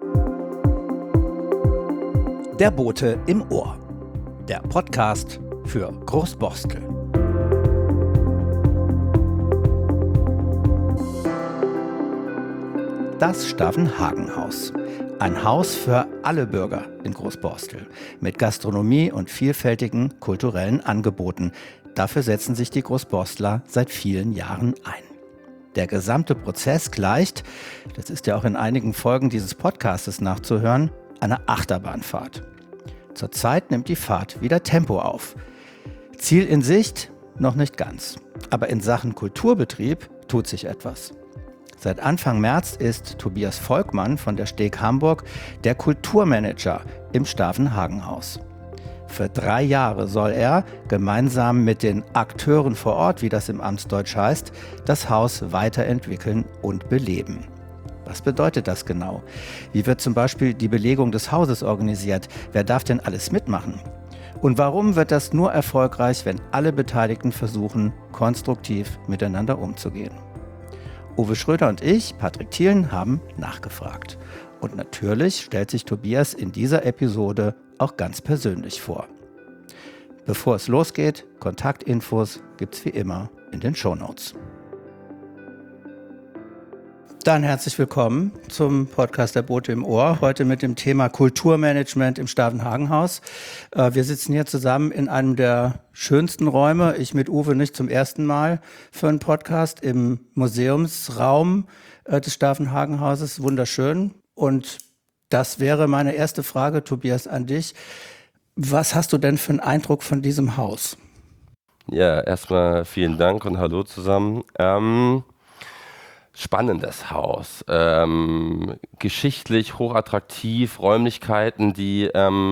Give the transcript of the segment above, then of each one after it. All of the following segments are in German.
Der Bote im Ohr. Der Podcast für Großborstel. Das Stavenhagen-Haus. Ein Haus für alle Bürger in Großborstel. Mit Gastronomie und vielfältigen kulturellen Angeboten. Dafür setzen sich die Großborstler seit vielen Jahren ein. Der gesamte Prozess gleicht, das ist ja auch in einigen Folgen dieses Podcastes nachzuhören, einer Achterbahnfahrt. Zurzeit nimmt die Fahrt wieder Tempo auf. Ziel in Sicht? Noch nicht ganz. Aber in Sachen Kulturbetrieb tut sich etwas. Seit Anfang März ist Tobias Volkmann von der Steg Hamburg der Kulturmanager im Stavenhagen-Haus. Für 3 Jahre soll er, gemeinsam mit den Akteuren vor Ort, wie das im Amtsdeutsch heißt, das Haus weiterentwickeln und beleben. Was bedeutet das genau? Wie wird zum Beispiel die Belegung des Hauses organisiert? Wer darf denn alles mitmachen? Und warum wird das nur erfolgreich, wenn alle Beteiligten versuchen, konstruktiv miteinander umzugehen? Uwe Schröder und ich, Patrick Thielen, haben nachgefragt. Und natürlich stellt sich Tobias in dieser Episode auch ganz persönlich vor. Bevor es losgeht, Kontaktinfos gibt's wie immer in den Shownotes. Dann herzlich willkommen zum Podcast Der Bote im Ohr, heute mit dem Thema Kulturmanagement im Stavenhagen-Haus. Wir sitzen hier zusammen in einem der schönsten Räume, ich mit Uwe nicht zum ersten Mal für einen Podcast, im Museumsraum des Stavenhagen-Hauses, wunderschön. Und das wäre meine erste Frage, Tobias, an dich. Was hast du denn für einen Eindruck von diesem Haus? Ja, erstmal vielen Dank und hallo zusammen. Spannendes Haus, geschichtlich hochattraktiv, Räumlichkeiten, die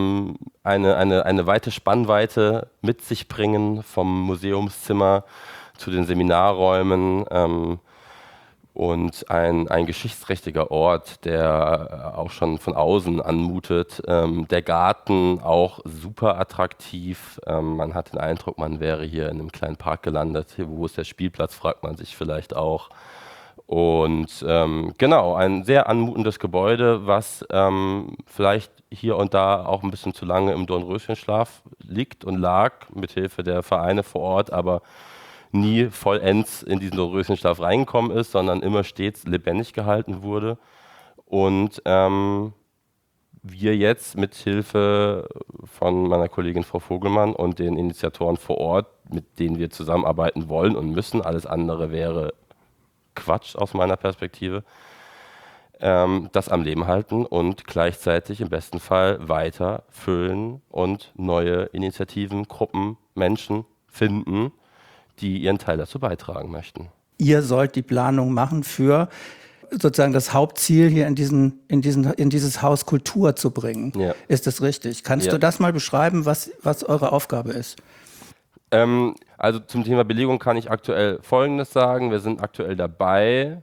eine weite Spannweite mit sich bringen, vom Museumszimmer zu den Seminarräumen, und ein geschichtsträchtiger Ort, der auch schon von außen anmutet. Der Garten auch super attraktiv. Man hat den Eindruck, man wäre hier in einem kleinen Park gelandet. Wo ist der Spielplatz, fragt man sich vielleicht auch. Und genau, ein sehr anmutendes Gebäude, was vielleicht hier und da auch ein bisschen zu lange im Dornröschenschlaf liegt und lag, mithilfe der Vereine vor Ort, aber nie vollends in diesen Dornröschenschlaf reingekommen ist, sondern immer stets lebendig gehalten wurde. Und wir jetzt mit Hilfe von meiner Kollegin Frau Vogelmann und den Initiatoren vor Ort, mit denen wir zusammenarbeiten wollen und müssen, alles andere wäre Quatsch aus meiner Perspektive, das am Leben halten und gleichzeitig im besten Fall weiter füllen und neue Initiativen, Gruppen, Menschen finden, die ihren Teil dazu beitragen möchten. Ihr sollt die Planung machen für sozusagen das Hauptziel hier in dieses Haus Kultur zu bringen. Ja. Ist das richtig? Kannst du das mal beschreiben, was eure Aufgabe ist? Also zum Thema Belegung kann ich aktuell Folgendes sagen. Wir sind aktuell dabei.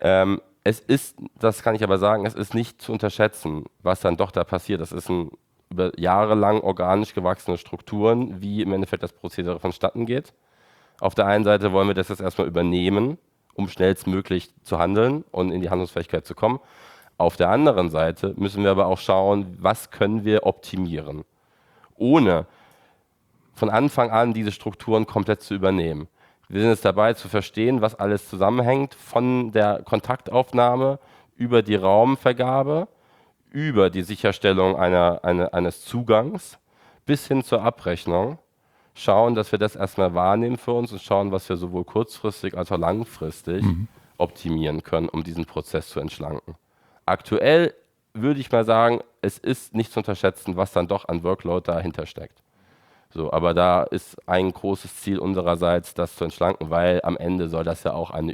Das kann ich aber sagen, es ist nicht zu unterschätzen, was dann doch da passiert. Das ist über Jahre lang organisch gewachsene Strukturen, wie im Endeffekt das Prozedere vonstatten geht. Auf der einen Seite wollen wir das jetzt erstmal übernehmen, um schnellstmöglich zu handeln und in die Handlungsfähigkeit zu kommen. Auf der anderen Seite müssen wir aber auch schauen, was können wir optimieren, ohne von Anfang an diese Strukturen komplett zu übernehmen. Wir sind jetzt dabei zu verstehen, was alles zusammenhängt, von der Kontaktaufnahme über die Raumvergabe, über die Sicherstellung eines Zugangs bis hin zur Abrechnung. Schauen, dass wir das erstmal wahrnehmen für uns und schauen, was wir sowohl kurzfristig als auch langfristig optimieren können, um diesen Prozess zu entschlanken. Aktuell würde ich mal sagen, es ist nicht zu unterschätzen, was dann doch an Workload dahinter steckt. So, aber da ist ein großes Ziel unsererseits, das zu entschlanken, weil am Ende soll das ja auch eine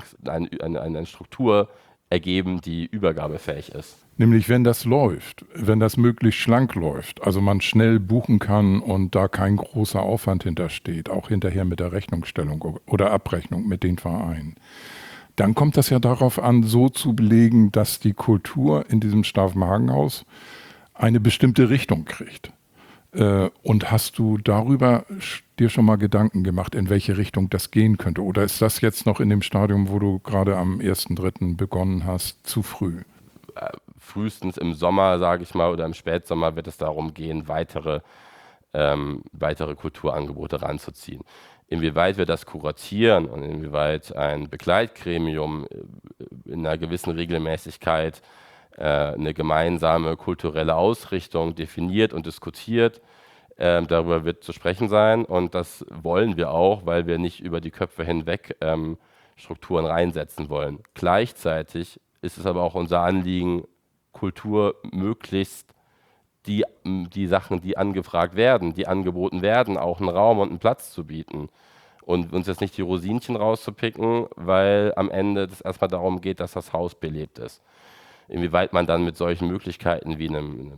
Struktur ergeben, die übergabefähig ist. Nämlich wenn das läuft, wenn das möglichst schlank läuft, also man schnell buchen kann und da kein großer Aufwand hintersteht, auch hinterher mit der Rechnungsstellung oder Abrechnung mit den Vereinen, dann kommt das ja darauf an, so zu belegen, dass die Kultur in diesem Stavenhagen-Haus eine bestimmte Richtung kriegt. Und hast du darüber dir schon mal Gedanken gemacht, in welche Richtung das gehen könnte? Oder ist das jetzt noch in dem Stadium, wo du gerade am 1.3. begonnen hast, zu früh? frühestens im Sommer, sage ich mal, oder im Spätsommer wird es darum gehen, weitere Kulturangebote ranzuziehen. Inwieweit wir das kuratieren und inwieweit ein Begleitgremium in einer gewissen Regelmäßigkeit eine gemeinsame kulturelle Ausrichtung definiert und diskutiert, darüber wird zu sprechen sein, und das wollen wir auch, weil wir nicht über die Köpfe hinweg Strukturen reinsetzen wollen. Gleichzeitig ist es aber auch unser Anliegen, Kultur möglichst die Sachen, die angefragt werden, die angeboten werden, auch einen Raum und einen Platz zu bieten. Und uns jetzt nicht die Rosinchen rauszupicken, weil am Ende es erstmal darum geht, dass das Haus belebt ist. Inwieweit man dann mit solchen Möglichkeiten wie einem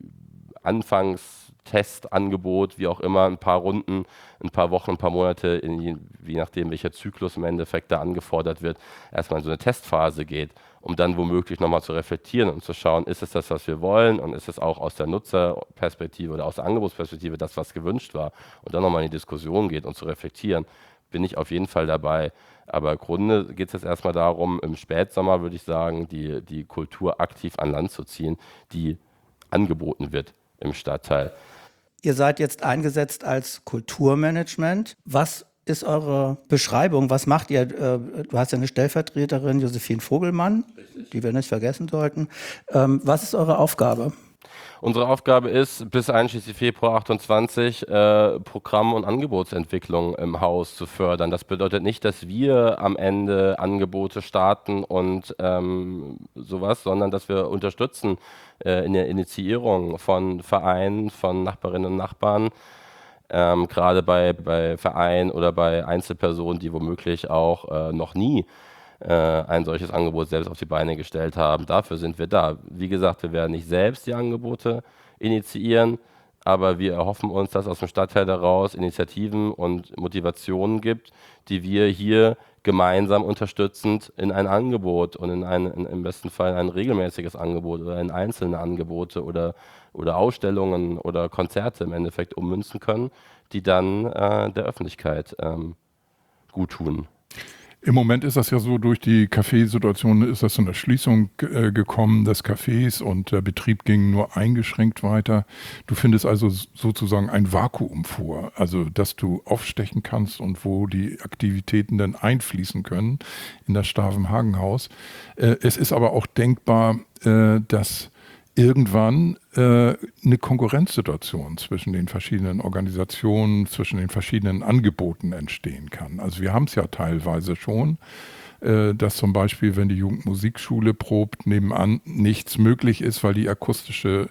Anfangstestangebot, wie auch immer, ein paar Runden, ein paar Wochen, ein paar Monate, je nachdem welcher Zyklus im Endeffekt da angefordert wird, erstmal in so eine Testphase geht, um dann womöglich nochmal zu reflektieren und zu schauen, ist es das, was wir wollen, und ist es auch aus der Nutzerperspektive oder aus der Angebotsperspektive das, was gewünscht war, und dann nochmal in die Diskussion geht und zu reflektieren, bin ich auf jeden Fall dabei. Aber im Grunde geht es jetzt erstmal darum, im Spätsommer, würde ich sagen, die Kultur aktiv an Land zu ziehen, die angeboten wird im Stadtteil. Ihr seid jetzt eingesetzt als Kulturmanagement. Was ist eure Beschreibung? Was macht ihr? Du hast ja eine Stellvertreterin, Josephine Vogelmann, die wir nicht vergessen sollten. Was ist eure Aufgabe? Unsere Aufgabe ist, bis einschließlich Februar 28 Programm- und Angebotsentwicklung im Haus zu fördern. Das bedeutet nicht, dass wir am Ende Angebote starten und sowas, sondern dass wir unterstützen in der Initiierung von Vereinen, von Nachbarinnen und Nachbarn, gerade bei Vereinen oder bei Einzelpersonen, die womöglich auch noch nie ein solches Angebot selbst auf die Beine gestellt haben. Dafür sind wir da. Wie gesagt, wir werden nicht selbst die Angebote initiieren, aber wir erhoffen uns, dass aus dem Stadtteil daraus Initiativen und Motivationen gibt, die wir hier gemeinsam unterstützend in ein Angebot und im besten Fall ein regelmäßiges Angebot oder in einzelne Angebote oder Ausstellungen oder Konzerte im Endeffekt ummünzen können, die dann der Öffentlichkeit gut tun. Im Moment ist das ja so, durch die Café-Situation ist das zu einer Schließung gekommen des Cafés, und der Betrieb ging nur eingeschränkt weiter. Du findest also sozusagen ein Vakuum vor, also dass du aufstechen kannst und wo die Aktivitäten dann einfließen können in das Stavenhagen-Haus. Es ist aber auch denkbar, dass irgendwann eine Konkurrenzsituation zwischen den verschiedenen Organisationen, zwischen den verschiedenen Angeboten entstehen kann. Also wir haben es ja teilweise schon, dass zum Beispiel, wenn die Jugendmusikschule probt, nebenan nichts möglich ist, weil die akustische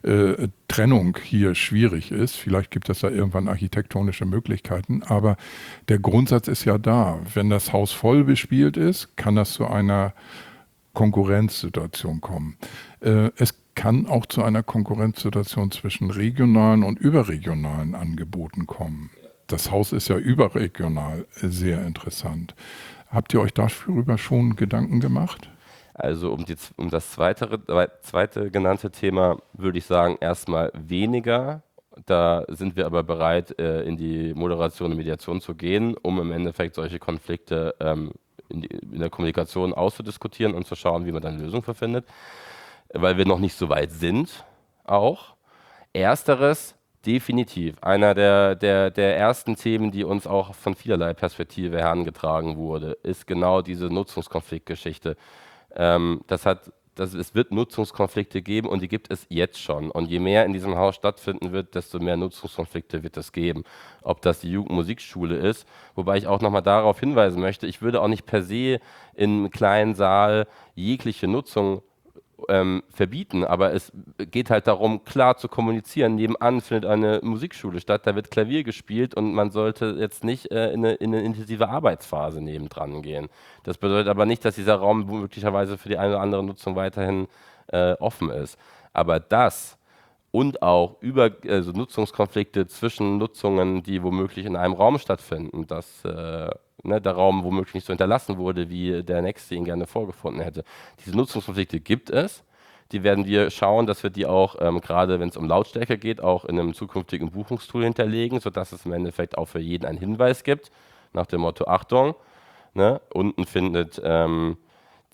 Trennung hier schwierig ist. Vielleicht gibt es da irgendwann architektonische Möglichkeiten, aber der Grundsatz ist ja da. Wenn das Haus voll bespielt ist, kann das zu einer Konkurrenzsituation kommen. Es kann auch zu einer Konkurrenzsituation zwischen regionalen und überregionalen Angeboten kommen. Das Haus ist ja überregional sehr interessant. Habt ihr euch darüber schon Gedanken gemacht? Also um das zweite genannte Thema würde ich sagen, erstmal weniger. Da sind wir aber bereit, in die Moderation und Mediation zu gehen, um im Endeffekt solche Konflikte in der Kommunikation auszudiskutieren und zu schauen, wie man dann Lösungen findet, weil wir noch nicht so weit sind auch. Ersteres definitiv. Einer der ersten Themen, die uns auch von vielerlei Perspektive herangetragen wurde, ist genau diese Nutzungskonfliktgeschichte. Es wird Nutzungskonflikte geben, und die gibt es jetzt schon. Und je mehr in diesem Haus stattfinden wird, desto mehr Nutzungskonflikte wird es geben. Ob das die Jugendmusikschule ist, wobei ich auch nochmal darauf hinweisen möchte, ich würde auch nicht per se im kleinen Saal jegliche Nutzung verbieten, aber es geht halt darum, klar zu kommunizieren. Nebenan findet eine Musikschule statt, da wird Klavier gespielt, und man sollte jetzt nicht in eine intensive Arbeitsphase nebendran gehen. Das bedeutet aber nicht, dass dieser Raum möglicherweise für die eine oder andere Nutzung weiterhin offen ist. Aber das und auch also Nutzungskonflikte zwischen Nutzungen, die womöglich in einem Raum stattfinden, dass der Raum womöglich nicht so hinterlassen wurde, wie der Nächste ihn gerne vorgefunden hätte. Diese Nutzungskonflikte gibt es. Die werden wir schauen, dass wir die auch, gerade wenn es um Lautstärke geht, auch in einem zukünftigen Buchungstool hinterlegen, sodass es im Endeffekt auch für jeden einen Hinweis gibt, nach dem Motto, Achtung, ne, unten findet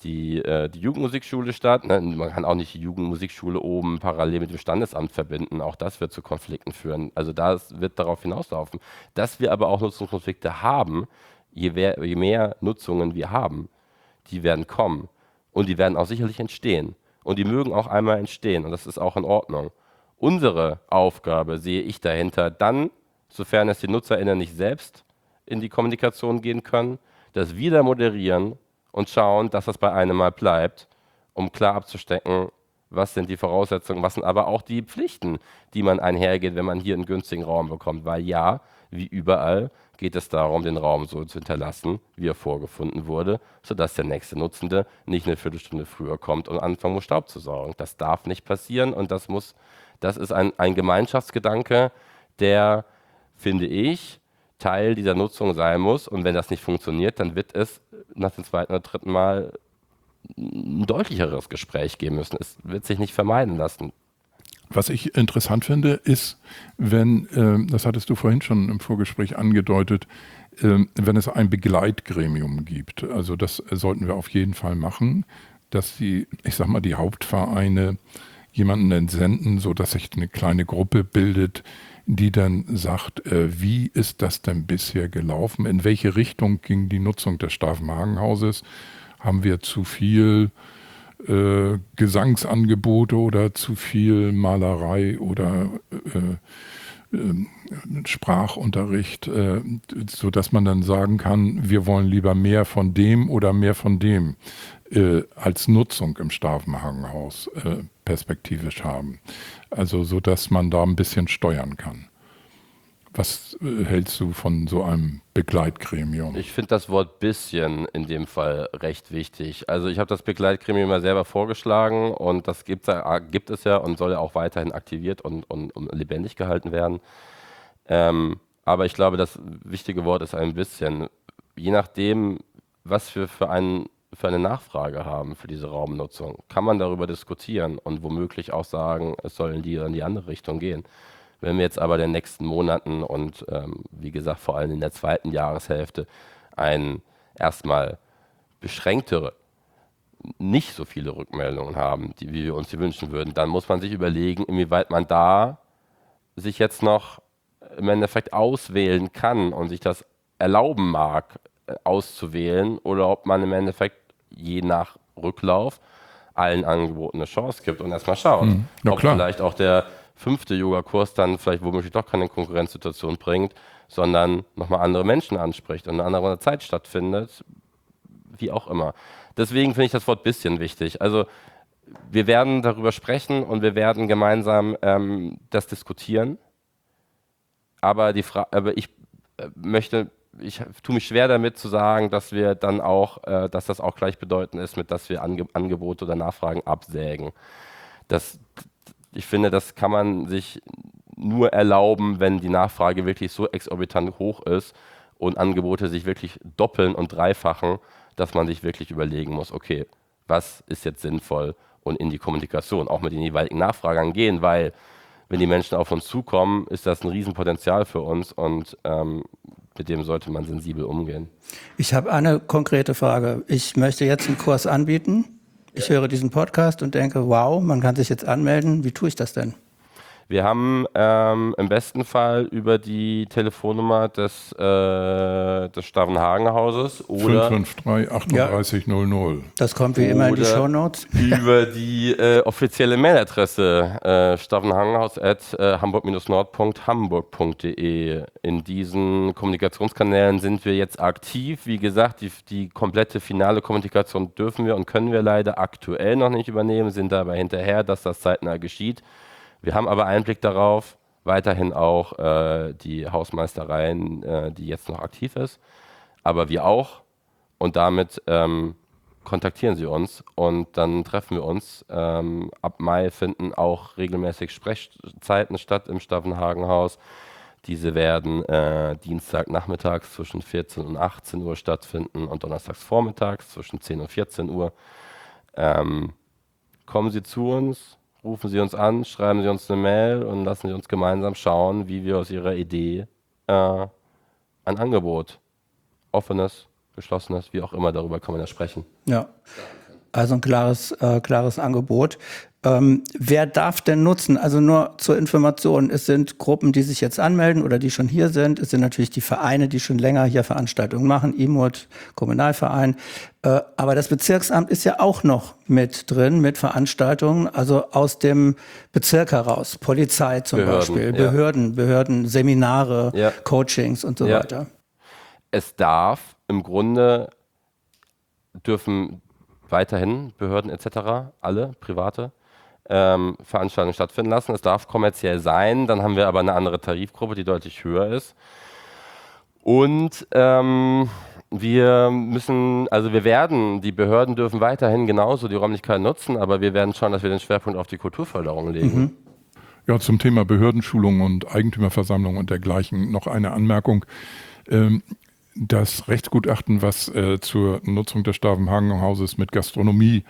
die Jugendmusikschule statt. Ne? Man kann auch nicht die Jugendmusikschule oben parallel mit dem Standesamt verbinden. Auch das wird zu Konflikten führen. Also das wird darauf hinauslaufen. Dass wir aber auch Nutzungskonflikte haben, je mehr Nutzungen wir haben, die werden kommen. Und die werden auch sicherlich entstehen. Und die mögen auch einmal entstehen. Und das ist auch in Ordnung. Unsere Aufgabe sehe ich dahinter dann, sofern es die NutzerInnen nicht selbst in die Kommunikation gehen können, das wieder moderieren und schauen, dass das bei einem mal bleibt, um klar abzustecken, was sind die Voraussetzungen, was sind aber auch die Pflichten, die man einhergeht, wenn man hier einen günstigen Raum bekommt. Weil ja, wie überall, geht es darum, den Raum so zu hinterlassen, wie er vorgefunden wurde, sodass der nächste Nutzende nicht eine Viertelstunde früher kommt und anfangen muss, Staub zu saugen. Das darf nicht passieren und das ist ein Gemeinschaftsgedanke, der, finde ich, Teil dieser Nutzung sein muss. Und wenn das nicht funktioniert, dann wird es nach dem zweiten oder dritten Mal ein deutlicheres Gespräch geben müssen. Es wird sich nicht vermeiden lassen. Was ich interessant finde, ist, wenn, das hattest du vorhin schon im Vorgespräch angedeutet, wenn es ein Begleitgremium gibt. Also das sollten wir auf jeden Fall machen, dass die Hauptvereine jemanden entsenden, sodass sich eine kleine Gruppe bildet, die dann sagt, wie ist das denn bisher gelaufen? In welche Richtung ging die Nutzung des Stavenhagen-Hauses? Haben wir zu viel Gesangsangebote oder zu viel Malerei oder Sprachunterricht, sodass man dann sagen kann, wir wollen lieber mehr von dem oder mehr von dem als Nutzung im Stavenhagen-Haus perspektivisch haben. Also so, dass man da ein bisschen steuern kann. Was hältst du von so einem Begleitgremium? Ich finde das Wort bisschen in dem Fall recht wichtig. Also ich habe das Begleitgremium mal selber vorgeschlagen und das gibt es ja und soll ja auch weiterhin aktiviert und lebendig gehalten werden. Aber ich glaube, das wichtige Wort ist ein bisschen. Je nachdem, was wir für eine Nachfrage haben für diese Raumnutzung, kann man darüber diskutieren und womöglich auch sagen, es soll in die oder in die andere Richtung gehen. Wenn wir jetzt aber in den nächsten Monaten und wie gesagt vor allem in der zweiten Jahreshälfte erstmal beschränktere, nicht so viele Rückmeldungen haben, wie wir uns die wünschen würden, dann muss man sich überlegen, inwieweit man da sich jetzt noch im Endeffekt auswählen kann und sich das erlauben mag, auszuwählen oder ob man im Endeffekt je nach Rücklauf allen Angeboten eine Chance gibt und erstmal schaut, ob vielleicht auch der 5. Yoga-Kurs dann vielleicht womöglich doch keine Konkurrenzsituation bringt, sondern nochmal andere Menschen anspricht und eine andere Zeit stattfindet, wie auch immer. Deswegen finde ich das Wort bisschen wichtig. Also wir werden darüber sprechen und wir werden gemeinsam das diskutieren, aber ich tue mich schwer damit zu sagen, dass wir dann auch, dass das auch gleichbedeutend ist mit, dass wir Angebote oder Nachfragen absägen. Ich finde, das kann man sich nur erlauben, wenn die Nachfrage wirklich so exorbitant hoch ist und Angebote sich wirklich doppeln und dreifachen, dass man sich wirklich überlegen muss, okay, was ist jetzt sinnvoll und in die Kommunikation, auch mit den jeweiligen Nachfragern gehen, weil wenn die Menschen auf uns zukommen, ist das ein Riesenpotenzial für uns und mit dem sollte man sensibel umgehen. Ich habe eine konkrete Frage. Ich möchte jetzt einen Kurs anbieten. Ich höre diesen Podcast und denke, wow, man kann sich jetzt anmelden. Wie tue ich das denn? Wir haben im besten Fall über die Telefonnummer des Stavenhagen-Hauses oder 553-3800. Das kommt wie immer in die Shownotes. Über die offizielle Mailadresse stavenhagenhaus@hamburg-nord.hamburg.de. In diesen Kommunikationskanälen sind wir jetzt aktiv. Wie gesagt, die komplette finale Kommunikation dürfen wir und können wir leider aktuell noch nicht übernehmen, sind dabei hinterher, dass das zeitnah geschieht. Wir haben aber Einblick darauf, weiterhin auch die Hausmeistereien, die jetzt noch aktiv ist, aber wir auch und damit kontaktieren Sie uns und dann treffen wir uns. Ab Mai finden auch regelmäßig Sprechzeiten statt im Stavenhagen-Haus. Diese werden Dienstagnachmittags zwischen 14 und 18 Uhr stattfinden und donnerstags vormittags zwischen 10 und 14 Uhr. Kommen Sie zu uns. Rufen Sie uns an, schreiben Sie uns eine Mail und lassen Sie uns gemeinsam schauen, wie wir aus Ihrer Idee ein Angebot, offenes, geschlossenes, wie auch immer, darüber kann man ja sprechen. Ja. Also ein klares Angebot. Wer darf denn nutzen? Also nur zur Information, es sind Gruppen, die sich jetzt anmelden oder die schon hier sind. Es sind natürlich die Vereine, die schon länger hier Veranstaltungen machen, IMUT, Kommunalverein. Aber das Bezirksamt ist ja auch noch mit drin, mit Veranstaltungen, also aus dem Bezirk heraus. Polizei zum Beispiel, Behörden, Seminare, Coachings und so weiter. Es darf im Grunde, dürfen weiterhin Behörden etc., alle, private, Veranstaltungen stattfinden lassen. Es darf kommerziell sein, dann haben wir aber eine andere Tarifgruppe, die deutlich höher ist. Und die Behörden dürfen weiterhin genauso die Räumlichkeiten nutzen, aber wir werden schauen, dass wir den Schwerpunkt auf die Kulturförderung legen. Ja, zum Thema Behördenschulung und Eigentümerversammlung und dergleichen noch eine Anmerkung. Das Rechtsgutachten, was zur Nutzung des Stavenhagen-Hauses mit Gastronomie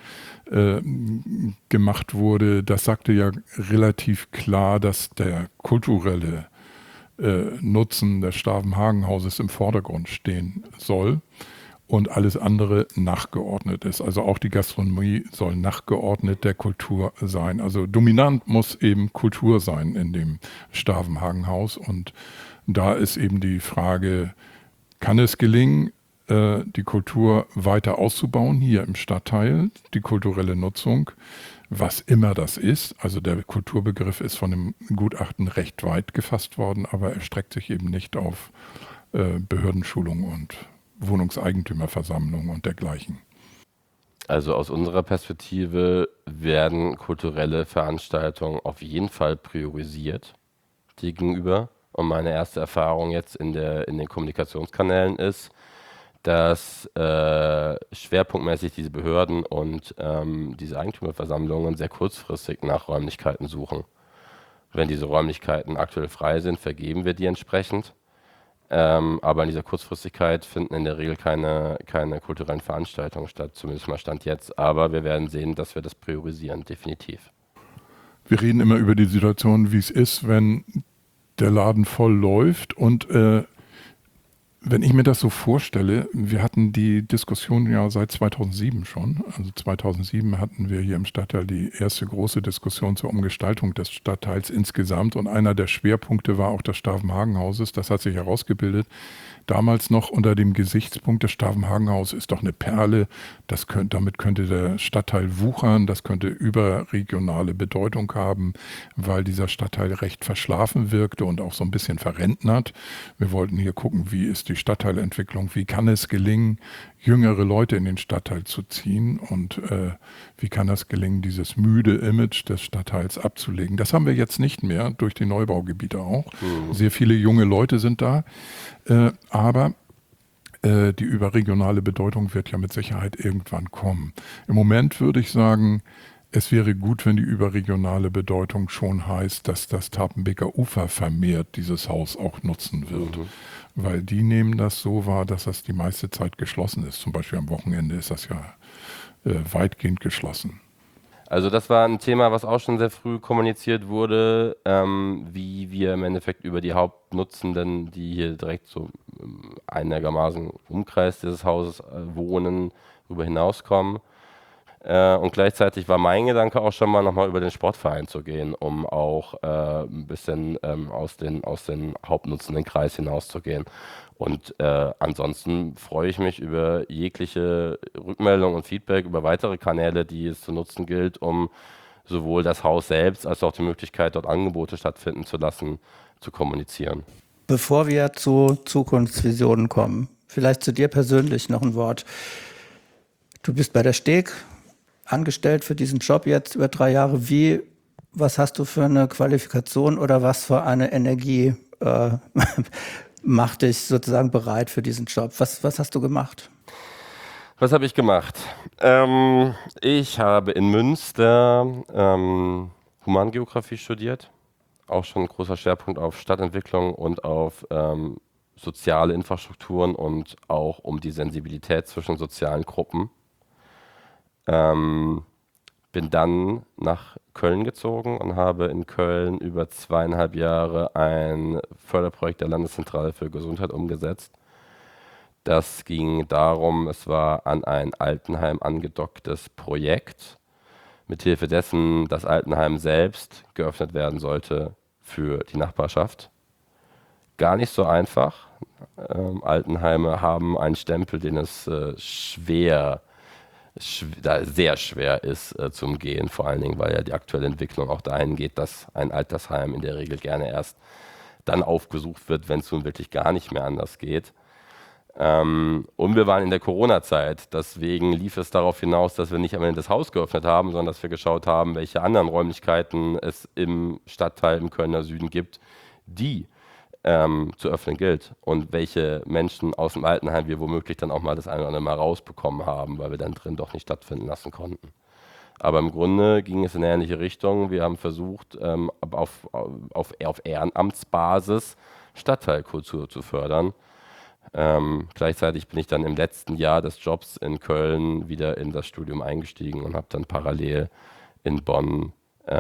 gemacht wurde, das sagte ja relativ klar, dass der kulturelle Nutzen des Stavenhagen-Hauses im Vordergrund stehen soll und alles andere nachgeordnet ist. Also auch die Gastronomie soll nachgeordnet der Kultur sein. Also dominant muss eben Kultur sein in dem Stavenhagen-Haus. Und da ist eben die Frage, kann es gelingen, die Kultur weiter auszubauen hier im Stadtteil, die kulturelle Nutzung, was immer das ist. Also der Kulturbegriff ist von dem Gutachten recht weit gefasst worden, aber er streckt sich eben nicht auf Behördenschulung und Wohnungseigentümerversammlung und dergleichen. Also aus unserer Perspektive werden kulturelle Veranstaltungen auf jeden Fall priorisiert dir gegenüber. Und meine erste Erfahrung jetzt in den Kommunikationskanälen ist, dass schwerpunktmäßig diese Behörden und diese Eigentümerversammlungen sehr kurzfristig nach Räumlichkeiten suchen. Wenn diese Räumlichkeiten aktuell frei sind, vergeben wir die entsprechend. Aber in dieser Kurzfristigkeit finden in der Regel keine kulturellen Veranstaltungen statt, zumindest mal Stand jetzt. Aber wir werden sehen, dass wir das priorisieren, definitiv. Wir reden immer über die Situation, wie es ist, wenn der Laden voll läuft. Und wenn ich mir das so vorstelle, wir hatten die Diskussion ja seit 2007 schon. Also 2007 hatten wir hier im Stadtteil die erste große Diskussion zur Umgestaltung des Stadtteils insgesamt. Und einer der Schwerpunkte war auch das Stavenhagen-Hauses. Das hat sich herausgebildet. Damals noch unter dem Gesichtspunkt, das Stavenhagen-Haus ist doch eine Perle. Damit könnte der Stadtteil wuchern. Das könnte überregionale Bedeutung haben, weil dieser Stadtteil recht verschlafen wirkte und auch so ein bisschen verrentnert. Wir wollten hier gucken, wie ist die Stadtteilentwicklung, wie kann es gelingen, jüngere Leute in den Stadtteil zu ziehen und wie kann es gelingen, dieses müde Image des Stadtteils abzulegen. Das haben wir jetzt nicht mehr, durch die Neubaugebiete auch. Sehr viele junge Leute sind da, aber die überregionale Bedeutung wird ja mit Sicherheit irgendwann kommen. Im Moment würde ich sagen, es wäre gut, wenn die überregionale Bedeutung schon heißt, dass das Tapenbeker Ufer vermehrt dieses Haus auch nutzen wird. Weil die nehmen das so wahr, dass das die meiste Zeit geschlossen ist. Zum Beispiel am Wochenende ist das ja weitgehend geschlossen. Also das war ein Thema, was auch schon sehr früh kommuniziert wurde, wie wir im Endeffekt über die Hauptnutzenden, die hier direkt so einigermaßen im Umkreis dieses Hauses wohnen, darüber hinauskommen. Und gleichzeitig war mein Gedanke auch schon mal nochmal über den Sportverein zu gehen, um auch ein bisschen aus den hauptnutzenden Kreis hinauszugehen. Und ansonsten freue ich mich über jegliche Rückmeldung und Feedback über weitere Kanäle, die es zu nutzen gilt, um sowohl das Haus selbst als auch die Möglichkeit, dort Angebote stattfinden zu lassen, zu kommunizieren. Bevor wir zu Zukunftsvisionen kommen, vielleicht zu dir persönlich noch ein Wort. Du bist bei der Steg angestellt für diesen Job jetzt über 3 Jahre. Was hast du für eine Qualifikation oder was für eine Energie macht dich sozusagen bereit für diesen Job? Was hast du gemacht? Was habe ich gemacht? Ich habe in Münster Humangeografie studiert. Auch schon ein großer Schwerpunkt auf Stadtentwicklung und auf soziale Infrastrukturen und auch um die Sensibilität zwischen sozialen Gruppen. Bin dann nach Köln gezogen und habe in Köln über 2,5 Jahre ein Förderprojekt der Landeszentrale für Gesundheit umgesetzt, Das ging darum, es war an ein Altenheim angedocktes Projekt, mithilfe dessen das Altenheim selbst geöffnet werden sollte für die Nachbarschaft. Gar nicht so einfach. Altenheime haben einen Stempel, den es sehr schwer ist zu umgehen, vor allen Dingen, weil ja die aktuelle Entwicklung auch dahin geht, dass ein Altersheim in der Regel gerne erst dann aufgesucht wird, wenn es nun wirklich gar nicht mehr anders geht. Und wir waren in der Corona-Zeit, deswegen lief es darauf hinaus, dass wir nicht am Ende das Haus geöffnet haben, sondern dass wir geschaut haben, welche anderen Räumlichkeiten es im Stadtteil im Kölner Süden gibt, die zu öffnen gilt und welche Menschen aus dem Altenheim wir womöglich dann auch mal das eine oder andere Mal rausbekommen haben, weil wir dann drin doch nicht stattfinden lassen konnten. Aber im Grunde ging es in eine ähnliche Richtung. Wir haben versucht, auf Ehrenamtsbasis Stadtteilkultur zu fördern. Gleichzeitig bin ich dann im letzten Jahr des Jobs in Köln wieder in das Studium eingestiegen und habe dann parallel in Bonn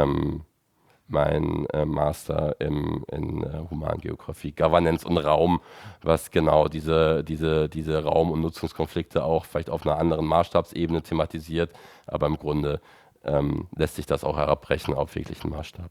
mein Master in Humangeografie, Governance und Raum, was genau diese Raum- und Nutzungskonflikte auch vielleicht auf einer anderen Maßstabsebene thematisiert, aber im Grunde lässt sich das auch herabbrechen auf jeglichen Maßstab.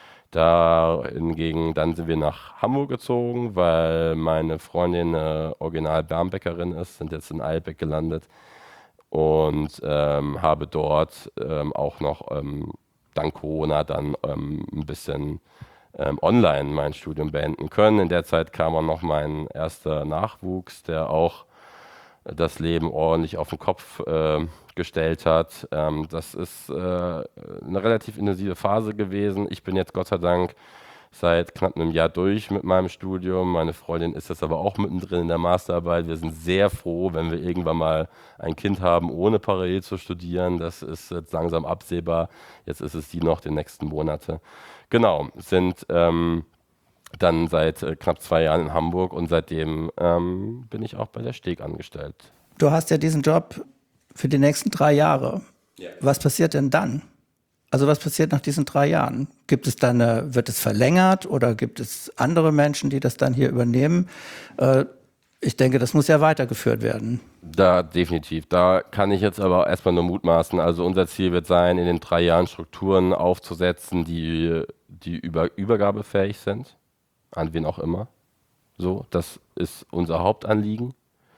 Da hingegen, dann sind wir nach Hamburg gezogen, weil meine Freundin original Bernbäckerin ist, sind jetzt in Eilbeck gelandet und habe dort auch noch dank Corona dann ein bisschen online mein Studium beenden können. In der Zeit kam auch noch mein erster Nachwuchs, der auch das Leben ordentlich auf den Kopf gestellt hat. Das ist eine relativ intensive Phase gewesen. Ich bin jetzt Gott sei Dank seit knapp einem Jahr durch mit meinem Studium. Meine Freundin ist jetzt aber auch mittendrin in der Masterarbeit. Wir sind sehr froh, wenn wir irgendwann mal ein Kind haben, ohne parallel zu studieren. Das ist jetzt langsam absehbar. Jetzt ist es die noch die nächsten Monate. Genau, sind dann seit knapp 2 Jahren in Hamburg und seitdem bin ich auch bei der Steg angestellt. Du hast ja diesen Job für die nächsten 3 Jahre. Ja. Was passiert denn dann? Also was passiert nach diesen 3 Jahren? Wird es verlängert oder gibt es andere Menschen, die das dann hier übernehmen? Ich denke, das muss ja weitergeführt werden. Da definitiv. Da kann ich jetzt aber erstmal nur mutmaßen. Also unser Ziel wird sein, in den 3 Jahren Strukturen aufzusetzen, die übergabefähig sind, an wen auch immer. So, das ist unser Hauptanliegen.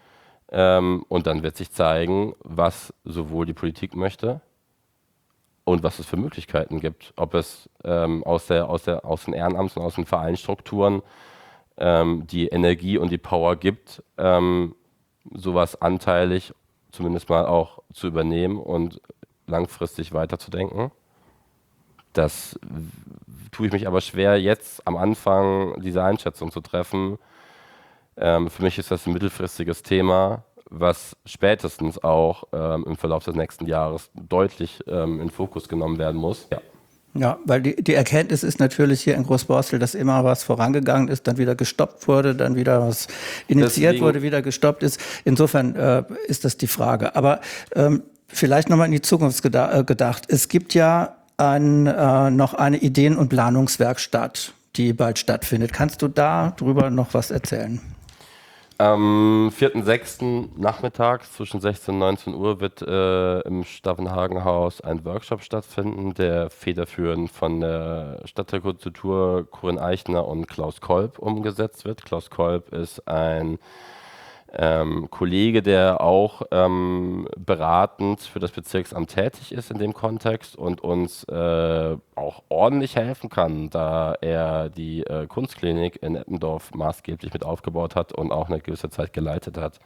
Und dann wird sich zeigen, was sowohl die Politik möchte, und was es für Möglichkeiten gibt. Ob es aus den Ehrenamts- und aus den Vereinsstrukturen die Energie und die Power gibt, sowas anteilig zumindest mal auch zu übernehmen und langfristig weiterzudenken. Das tue ich mich aber schwer, jetzt am Anfang diese Einschätzung zu treffen. Für mich ist das ein mittelfristiges Thema, was spätestens auch im Verlauf des nächsten Jahres deutlich in Fokus genommen werden muss. Ja. Ja, weil die Erkenntnis ist natürlich hier in Großborstel, dass immer was vorangegangen ist, dann wieder gestoppt wurde, dann wieder was initiiert wurde, wieder gestoppt ist. Insofern ist das die Frage. Aber vielleicht nochmal in die Zukunft gedacht. Es gibt ja noch eine Ideen- und Planungswerkstatt, die bald stattfindet. Kannst du darüber noch was erzählen? Am 4.6. nachmittags zwischen 16 und 19 Uhr wird im Stavenhagen-Haus ein Workshop stattfinden, der federführend von der Stadtteilkultur Corinne Eichner und Klaus Kolb umgesetzt wird. Klaus Kolb ist ein Kollege, der auch beratend für das Bezirksamt tätig ist in dem Kontext und uns auch ordentlich helfen kann, da er die Kunstklinik in Eppendorf maßgeblich mit aufgebaut hat und auch eine gewisse Zeit geleitet hat.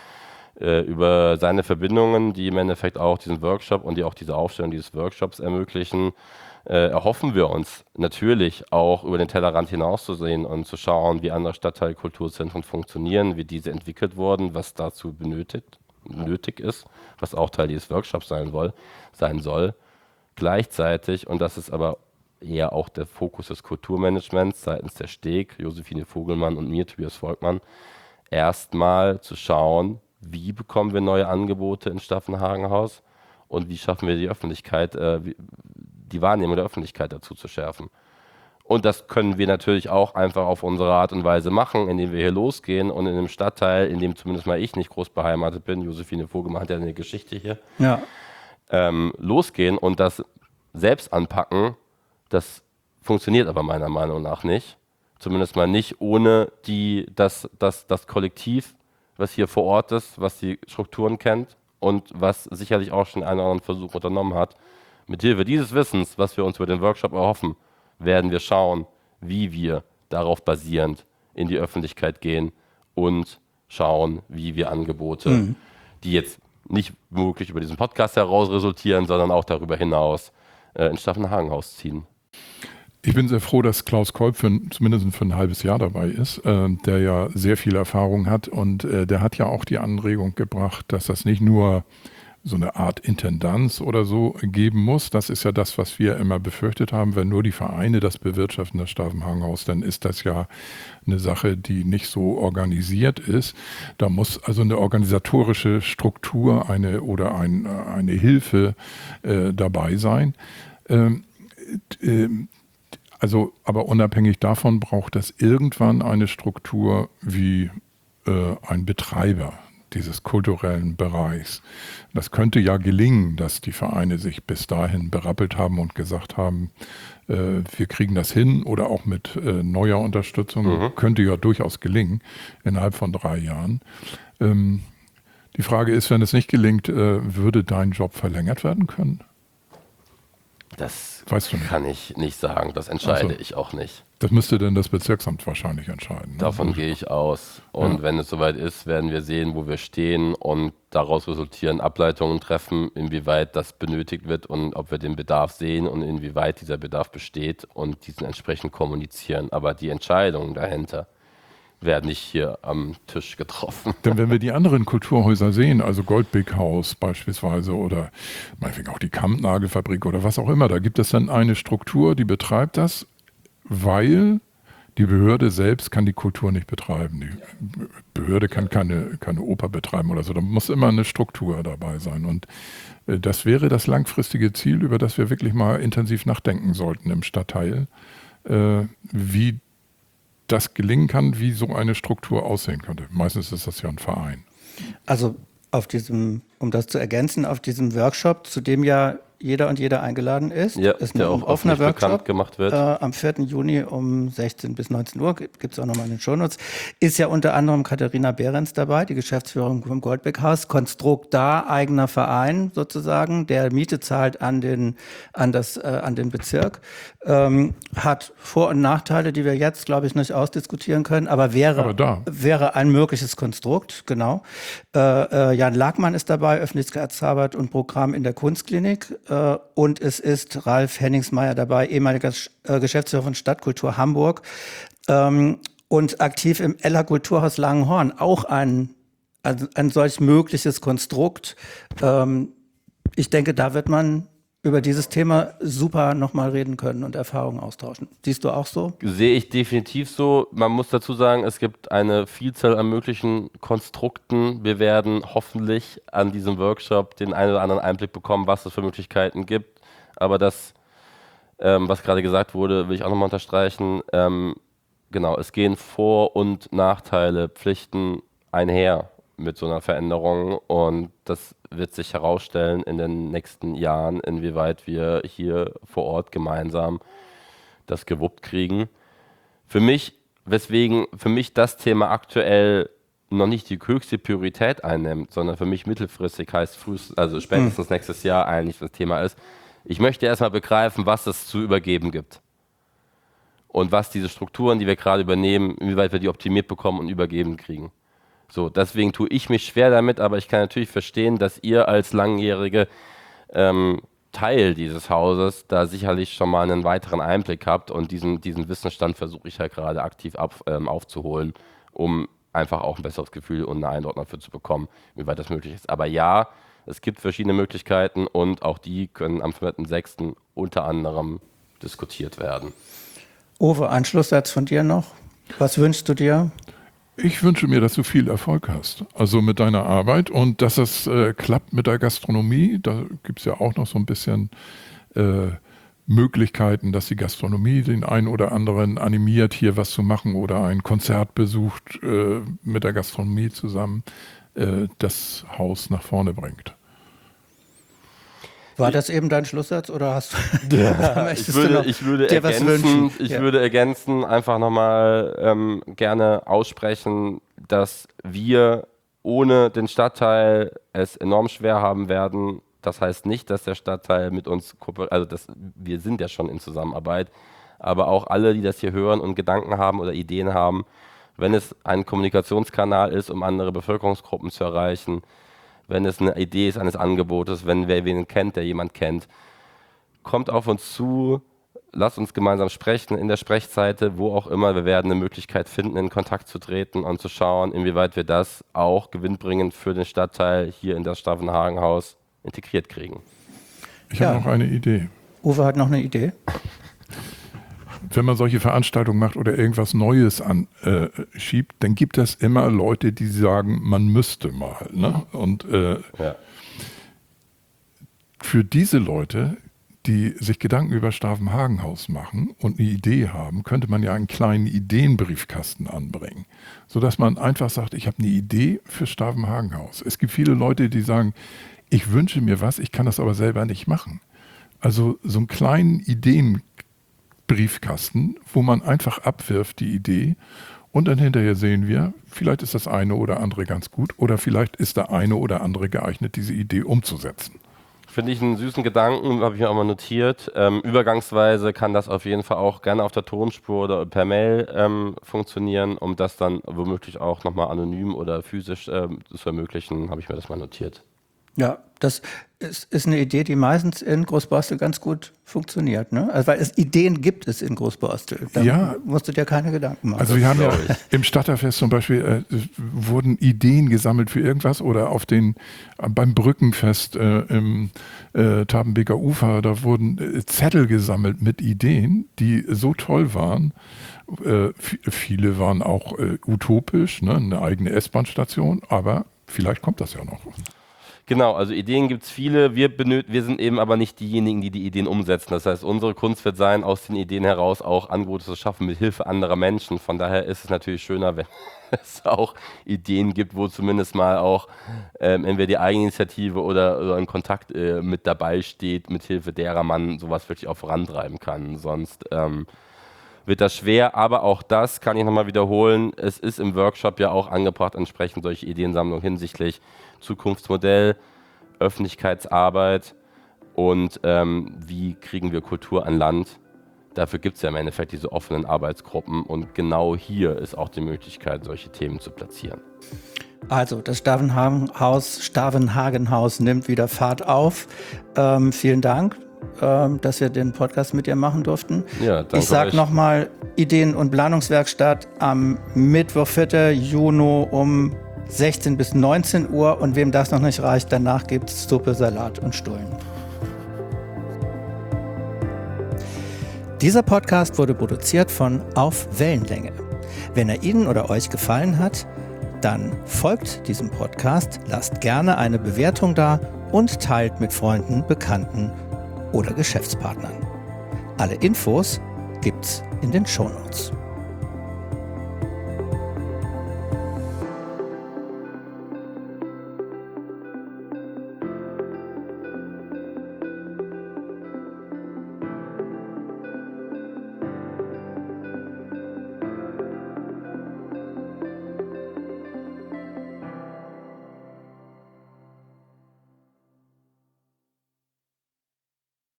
Über seine Verbindungen, die im Endeffekt auch diesen Workshop und die auch diese Aufstellung dieses Workshops ermöglichen, erhoffen wir uns natürlich auch über den Tellerrand hinauszusehen und zu schauen, wie andere Stadtteilkulturzentren funktionieren, wie diese entwickelt wurden, was dazu nötig ist, was auch Teil dieses Workshops sein soll. Gleichzeitig, und das ist aber eher auch der Fokus des Kulturmanagements seitens der Steg, Josephine Vogelmann und mir, Tobias Volkmann, erstmal zu schauen, wie bekommen wir neue Angebote ins Stavenhagen-Haus und wie schaffen wir die Öffentlichkeit, die Wahrnehmung der Öffentlichkeit dazu zu schärfen. Und das können wir natürlich auch einfach auf unsere Art und Weise machen, indem wir hier losgehen und in einem Stadtteil, in dem zumindest mal ich nicht groß beheimatet bin, Josephine Vogelmann hat ja eine Geschichte hier, losgehen und das selbst anpacken. Das funktioniert aber meiner Meinung nach nicht. Zumindest mal nicht ohne das Kollektiv, was hier vor Ort ist, was die Strukturen kennt und was sicherlich auch schon einen oder anderen Versuch unternommen hat. Mit Hilfe dieses Wissens, was wir uns über den Workshop erhoffen, werden wir schauen, wie wir darauf basierend in die Öffentlichkeit gehen und schauen, wie wir Angebote, die jetzt nicht wirklich über diesen Podcast heraus resultieren, sondern auch darüber hinaus in Staffenhagenhaus ziehen. Ich bin sehr froh, dass Klaus Kolb zumindest für ein halbes Jahr dabei ist, der ja sehr viel Erfahrung hat und der hat ja auch die Anregung gebracht, dass das nicht nur so eine Art Intendanz oder so geben muss. Das ist ja das, was wir immer befürchtet haben. Wenn nur die Vereine das bewirtschaften, das Staffenhagenhaus, dann ist das ja eine Sache, die nicht so organisiert ist. Da muss also eine organisatorische Struktur eine Hilfe dabei sein. Also, aber unabhängig davon braucht das irgendwann eine Struktur wie ein Betreiber dieses kulturellen Bereichs. Das könnte ja gelingen, dass die Vereine sich bis dahin berappelt haben und gesagt haben, wir kriegen das hin oder auch mit neuer Unterstützung, könnte ja durchaus gelingen innerhalb von 3 Jahren. Die Frage ist, wenn es nicht gelingt, würde dein Job verlängert werden können? Das weißt du nicht. Kann ich nicht sagen, das entscheide ich auch nicht. Das müsste dann das Bezirksamt wahrscheinlich entscheiden. Ne? Davon gehe ich aus. Und wenn es soweit ist, werden wir sehen, wo wir stehen und daraus resultieren Ableitungen treffen, inwieweit das benötigt wird und ob wir den Bedarf sehen und inwieweit dieser Bedarf besteht und diesen entsprechend kommunizieren. Aber die Entscheidungen dahinter werden nicht hier am Tisch getroffen. Denn wenn wir die anderen Kulturhäuser sehen, also Goldbeck-Haus beispielsweise oder meinetwegen auch die Kammnagelfabrik oder was auch immer, da gibt es dann eine Struktur, die betreibt das, weil die Behörde selbst kann die Kultur nicht betreiben. Die Behörde kann keine Oper betreiben oder so. Da muss immer eine Struktur dabei sein. Und das wäre das langfristige Ziel, über das wir wirklich mal intensiv nachdenken sollten im Stadtteil, wie das gelingen kann, wie so eine Struktur aussehen könnte. Meistens ist das ja ein Verein. Also um das zu ergänzen, auf diesem Workshop, zu dem ja jeder und jede eingeladen ist. Ja, ist der ein auch offener Workshop bekannt gemacht wird. Am 4. Juni um 16 bis 19 Uhr, gibt es auch nochmal in den Shownotes, ist ja unter anderem Katharina Behrens dabei, die Geschäftsführerin vom Goldbeck-Haus, Konstrukt da, eigener Verein sozusagen, der Miete zahlt an den Bezirk, hat Vor- und Nachteile, die wir jetzt, glaube ich, nicht ausdiskutieren können, aber wäre ein mögliches Konstrukt, genau. Jan Lagmann ist dabei, Öffentlichkeitsarbeit und Programm in der Kunstklinik. Und es ist Ralf Henningsmeier dabei, ehemaliger Geschäftsführer von Stadtkultur Hamburg und aktiv im Eller Kulturhaus Langenhorn. Auch ein solch mögliches Konstrukt. Ich denke, da wird man über dieses Thema super nochmal reden können und Erfahrungen austauschen. Siehst du auch so? Sehe ich definitiv so. Man muss dazu sagen, es gibt eine Vielzahl an möglichen Konstrukten. Wir werden hoffentlich an diesem Workshop den einen oder anderen Einblick bekommen, was es für Möglichkeiten gibt. Aber das, was gerade gesagt wurde, will ich auch nochmal unterstreichen. Genau, es gehen Vor- und Nachteile, Pflichten einher mit so einer Veränderung und das wird sich herausstellen in den nächsten Jahren, inwieweit wir hier vor Ort gemeinsam das gewuppt kriegen. Weswegen für mich das Thema aktuell noch nicht die höchste Priorität einnimmt, sondern für mich mittelfristig heißt spätestens nächstes Jahr eigentlich das Thema ist. Ich möchte erstmal begreifen, was es zu übergeben gibt und was diese Strukturen, die wir gerade übernehmen, inwieweit wir die optimiert bekommen und übergeben kriegen. So, deswegen tue ich mich schwer damit, aber ich kann natürlich verstehen, dass ihr als langjährige Teil dieses Hauses da sicherlich schon mal einen weiteren Einblick habt und diesen Wissensstand versuche ich halt gerade aktiv aufzuholen, um einfach auch ein besseres Gefühl und eine Einordnung dafür zu bekommen, wie weit das möglich ist. Aber ja, es gibt verschiedene Möglichkeiten und auch die können am 4.6. unter anderem diskutiert werden. Uwe, ein Schlusssatz von dir noch. Was wünschst du dir? Ich wünsche mir, dass du viel Erfolg hast, also mit deiner Arbeit und dass es klappt mit der Gastronomie. Da gibt es ja auch noch so ein bisschen Möglichkeiten, dass die Gastronomie den einen oder anderen animiert, hier was zu machen oder ein Konzert besucht mit der Gastronomie zusammen, das Haus nach vorne bringt. War das eben dein Schlusssatz oder hast du Ich würde ergänzen, einfach nochmal gerne aussprechen, dass wir ohne den Stadtteil es enorm schwer haben werden. Das heißt nicht, dass der Stadtteil mit uns kooperiert, wir sind ja schon in Zusammenarbeit, aber auch alle, die das hier hören und Gedanken haben oder Ideen haben, wenn es ein Kommunikationskanal ist, um andere Bevölkerungsgruppen zu erreichen, wenn es eine Idee ist eines Angebotes, wenn wer wen kennt, der jemand kennt, kommt auf uns zu, lasst uns gemeinsam sprechen in der Sprechseite, wo auch immer. Wir werden eine Möglichkeit finden, in Kontakt zu treten und zu schauen, inwieweit wir das auch gewinnbringend für den Stadtteil hier in das Stavenhagen-Haus integriert kriegen. Ich habe noch eine Idee. Uwe hat noch eine Idee. Wenn man solche Veranstaltungen macht oder irgendwas Neues anschiebt, dann gibt es immer Leute, die sagen, man müsste mal. Ne? Und für diese Leute, die sich Gedanken über Stavenhagen-Haus machen und eine Idee haben, könnte man ja einen kleinen Ideenbriefkasten anbringen, sodass man einfach sagt, ich habe eine Idee für Stavenhagen-Haus. Es gibt viele Leute, die sagen, ich wünsche mir was, ich kann das aber selber nicht machen. Also so einen kleinen Ideenbriefkasten, wo man einfach abwirft die Idee und dann hinterher sehen wir, vielleicht ist das eine oder andere ganz gut oder vielleicht ist der eine oder andere geeignet, diese Idee umzusetzen. Finde ich einen süßen Gedanken, habe ich mir auch mal notiert. Übergangsweise kann das auf jeden Fall auch gerne auf der Tonspur oder per Mail funktionieren, um das dann womöglich auch nochmal anonym oder physisch zu ermöglichen, habe ich mir das mal notiert. Ja, das ist eine Idee, die meistens in Großborstel ganz gut funktioniert. Ne? Also, weil Ideen gibt es in Großborstel. Da musst du dir keine Gedanken machen. Also wir haben ja im Stadterfest zum Beispiel wurden Ideen gesammelt für irgendwas oder beim Brückenfest im Tabenbeker Ufer, da wurden Zettel gesammelt mit Ideen, die so toll waren. Viele waren auch utopisch, ne? Eine eigene S-Bahn-Station, aber vielleicht kommt das ja noch. Genau, also Ideen gibt es viele, wir sind eben aber nicht diejenigen, die die Ideen umsetzen. Das heißt, unsere Kunst wird sein, aus den Ideen heraus auch Angebote zu schaffen mit Hilfe anderer Menschen. Von daher ist es natürlich schöner, wenn es auch Ideen gibt, wo zumindest mal auch entweder die Eigeninitiative oder ein Kontakt mit dabei steht, mit Hilfe derer man sowas wirklich auch vorantreiben kann. Sonst wird das schwer, aber auch das kann ich nochmal wiederholen. Es ist im Workshop ja auch angebracht, entsprechend solche Ideensammlungen hinsichtlich Zukunftsmodell, Öffentlichkeitsarbeit und wie kriegen wir Kultur an Land. Dafür gibt es ja im Endeffekt diese offenen Arbeitsgruppen und genau hier ist auch die Möglichkeit, solche Themen zu platzieren. Also das Stavenhagen-Haus nimmt wieder Fahrt auf. Vielen Dank, dass wir den Podcast mit dir machen durften. Ja, danke. Ich sage nochmal, Ideen- und Planungswerkstatt am Mittwoch, 4. Juni um 16 bis 19 Uhr und wem das noch nicht reicht, danach gibt es Suppe, Salat und Stullen. Dieser Podcast wurde produziert von Auf Wellenlänge. Wenn er Ihnen oder euch gefallen hat, dann folgt diesem Podcast, lasst gerne eine Bewertung da und teilt mit Freunden, Bekannten oder Geschäftspartnern. Alle Infos gibt's in den Shownotes.